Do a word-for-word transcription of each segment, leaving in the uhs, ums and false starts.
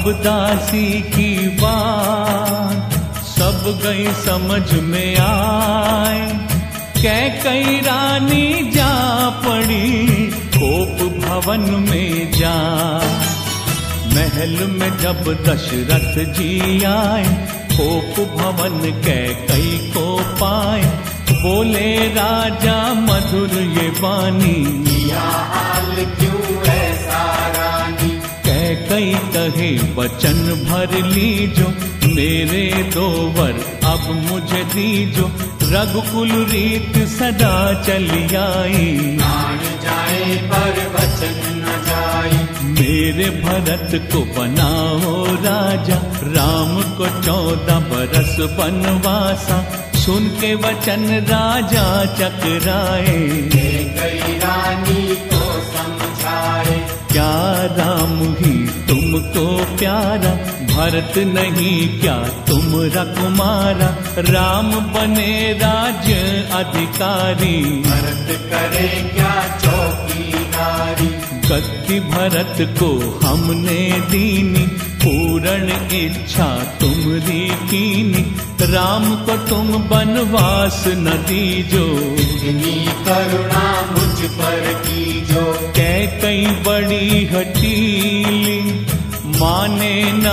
दासी की बात सब गई समझ में आए, कैकई रानी जा पड़ी कोप भवन में जा। महल में जब दशरथ जी आए, कोप भवन कैकई को पाए, बोले राजा मधुर ये वाणी, किया हाल क्यों ऐसा रानी। कैकई कहे वचन भर लीजो, मेरे दो वर अब मुझे दीजो, रघुकुल रीत सदा चली आई, प्राण जाए पर वचन न जाए। मेरे भरत को बनाओ राजा, राम को चौदह बरस बनवासा, सुन के वचन राजा चकराए, कैकई रानी को समझाए। क्या राम ही तुमको प्यारा, भरत नहीं क्या तुमरा कुमारा, राम बने राज्य अधिकारी, भरत करे क्या चौकीदारी। गद्दी भरत को हमने दीनी, पूर्ण इच्छा तुमरी कीनी, राम को तुम बनवास न दीजो, इतनी करुणा मुझ पर कीजो। कैकई बड़ी हठीली, माने न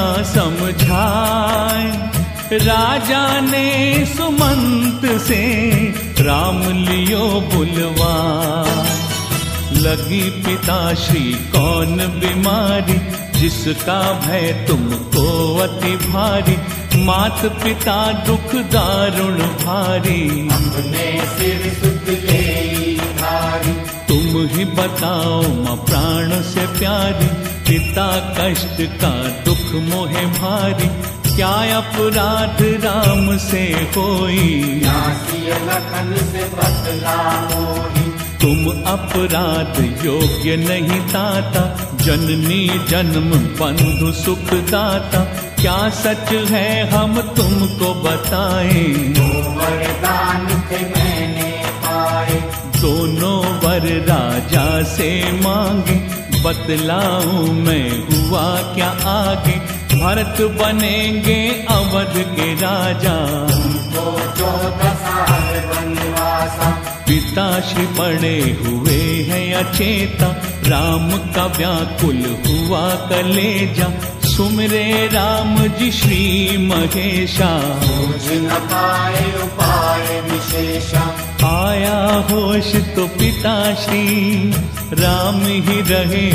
समझाए, राजा ने सुमंत से राम लियो बुलवाए। लगी पिता श्री कौन बीमारी, जिसका भय तुमको अति भारी, मात पिता दुख दारुण भारी, अपने सिर सुध ले धारी। तुम ही बताओ माँ प्राण से प्यारी, पिता कष्ट का दुख मोहे भारी, क्या अपराध राम से होई, सिया लखन से बदला मोही। तुम अपराध योग्य नहीं ताता, जननी जन्म बंधु सुख दाता, क्या सच है हम तुमको बताएं, दो वरदान थे मैंने पाए। दोनों वर राजा से मांगे, बतलाऊं मैं हुआ क्या आगे, भरत बनेंगे अवध के राजा, तुमको चौदह साल वनवासा। पिता श्री बड़े हुए हैं अचेता, राम का व्याकुल हुआ कलेजा, सुमिरे राम जी श्री महेशा, सोच न पाए उपाय विशेषा। आया होश तो पिता श्री राम ही रहे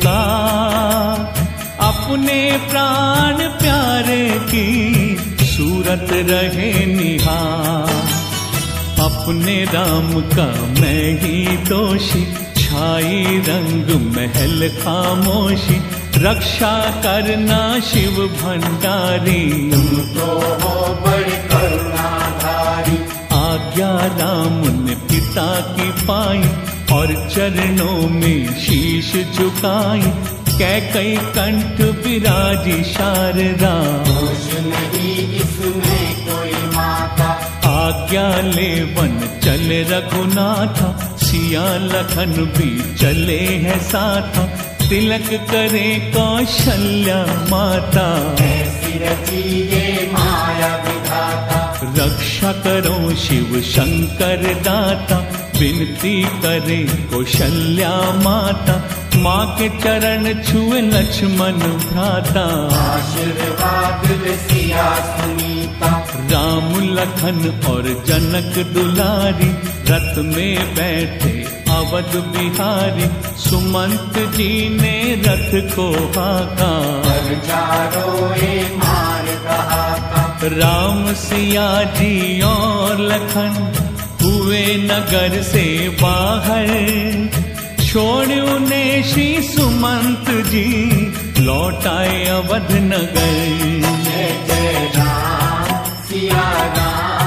पुकार, अपने प्राण प्यारे की सूरत रहे निहार, अपने राम का मैं ही दोषी, छाई रंग महल खामोशी, रक्षा करना शिव भंडारी, तुम तो हो बड़े करुणाधारी। आज्ञा राम ने पिता की पाई, और चरणों में शीश झुकाई, कैकई कंठ विराजी शारदा, दोष नहीं इसमें कोई माता। आज्ञा ले वन चले रघुनाथा, सिया लखन भी चले हैं साथा, तिलक करे कौशल्या माता, ऐसी रची ये माया विधाता। रक्षा करो शिव शंकर दाता, विनती करे कौशल्या माता, माँ के चरण छुए लक्ष्मण भ्राता, आशीर्वाद सिया सुनीता। राम लखन और जनक दुलारी, रथ में बैठे अवध बिहारी, सुमंत जी ने रथ को हाका, रोए मार कहा था। राम सिया जी और लखन हुए नगर से बाहर, छोड़ उन्हें श्री सुमंत जी लौट आए अवध नगर। जय जय राम सिया राम।